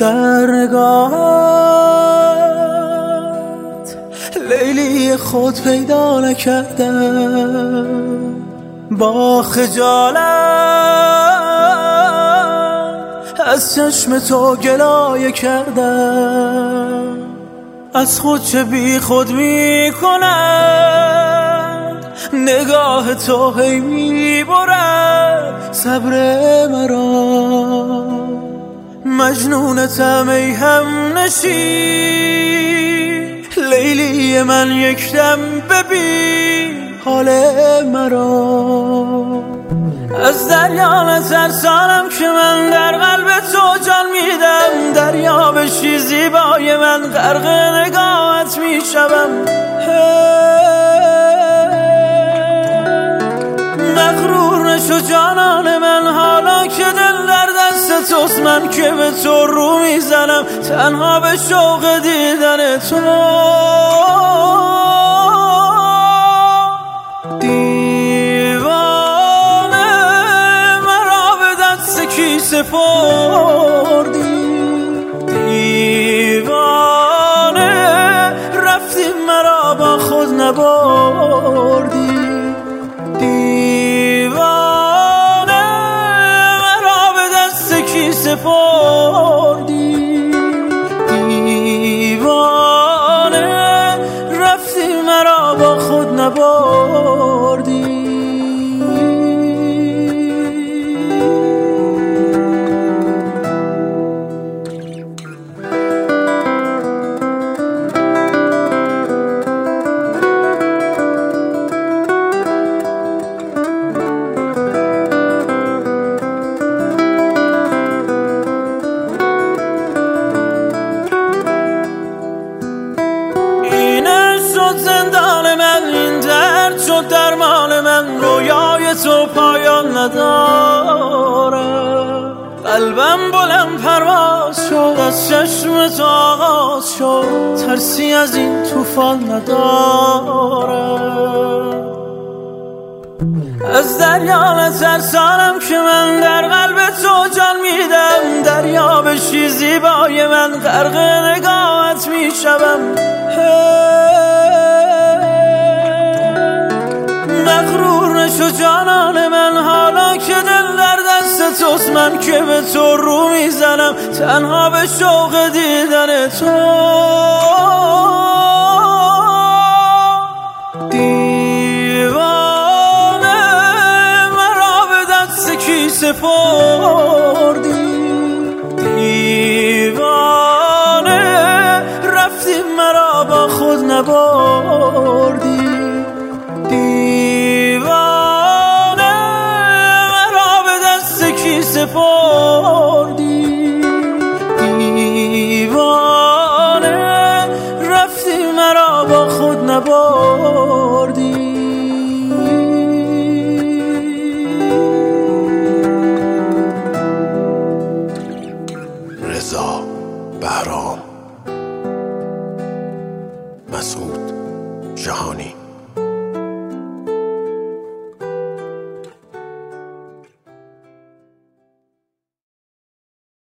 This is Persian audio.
در نگاهت لیلی خود پیدا نکردم، با خجالت از چشم تو گلایه کردم. از خود چه بی خود می کند نگاه تو، هی می برد صبر مرا. مجنونتم ای هم نشین لیلی من، یک دم ببین حال مرا. از دریا نترسانم که من در قلب تو جان میدم، دریا بشی زیبای من غرق نگاهت میشوم. مغرور نشو جانان من، حالا که دل در دست توست، من که به تو رو میزنم تنها به شوق دیدن تو. سپردی دیوانه، رفتی مرا با خود نبردی. دیوانه مرا به دست کی سپردی؟ دیوانه رفتی مرا با خود نبردی. زندان من، این درد شد درمان من، رویای تو پایان نداره. قلبم بلند پرواز شد، از چشم تو آغاز شد، ترسی از این طوفان نداره. از دریا نترسانم که من در قلب تو جان میدم، دریا بشی زیبای من غرق نگاهت میشوم. مغرور نشو جانان من، حالا که دل در دست توست، من که به تو رو میزنم تنها به شوق دیدن تو. دیوانه مرا به دست کی سپرد؟